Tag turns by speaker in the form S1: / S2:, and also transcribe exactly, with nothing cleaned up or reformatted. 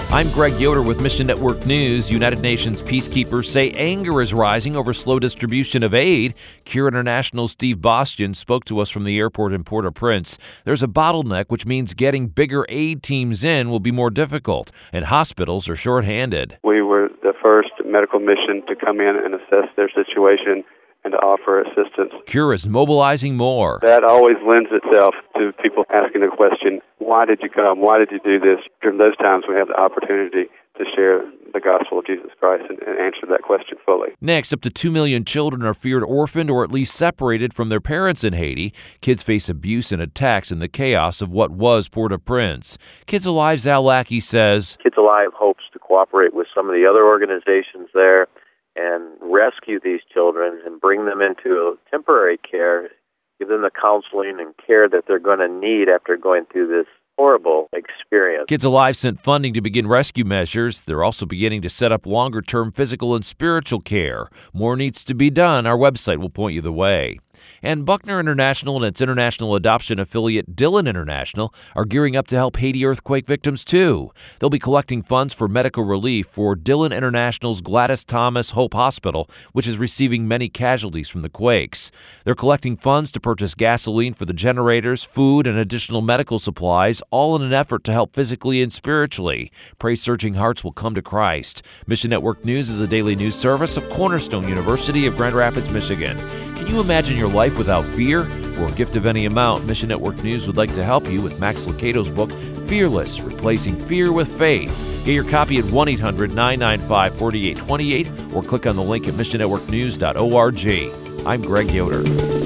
S1: I'm Greg Yoder with Mission Network News. United Nations peacekeepers say anger is rising over slow distribution of aid. Cure International's Steve Bastian spoke to us from the airport in Port-au-Prince. There's a bottleneck, which means getting bigger aid teams in will be more difficult, and hospitals are shorthanded.
S2: We were the first medical mission to come in and assess their situation and to offer assistance.
S1: Cure is mobilizing more.
S2: That always lends itself to people asking the question, why did you come? Why did you do this? During those times, we have the opportunity to share the gospel of Jesus Christ and, and answer that question fully.
S1: Next, up to two million children are feared orphaned or at least separated from their parents in Haiti. Kids face abuse and attacks in the chaos of what was Port-au-Prince. Kids Alive's Al Lackey says,
S3: Kids Alive hopes to cooperate with some of the other organizations there and rescue these children and bring them into temporary care, give them the counseling and care that they're going to need after going through this horrible experience.
S1: Kids Alive sent funding to begin rescue measures. They're also beginning to set up longer-term physical and spiritual care. More needs to be done. Our website will point you the way. And Buckner International and its international adoption affiliate Dillon International are gearing up to help Haiti earthquake victims, too. They'll be collecting funds for medical relief for Dillon International's Gladys Thomas Hope Hospital, which is receiving many casualties from the quakes. They're collecting funds to purchase gasoline for the generators, food, and additional medical supplies, all in an effort to help physically and spiritually. Pray searching hearts will come to Christ. Mission Network News is a daily news service of Cornerstone University of Grand Rapids, Michigan. Can you imagine your life without fear? For a gift of any amount, Mission Network News would like to help you with Max Lucado's book, Fearless, Replacing Fear with Faith. Get your copy at one eight hundred nine nine five four eight two eight or click on the link at mission network news dot org. I'm Greg Yoder.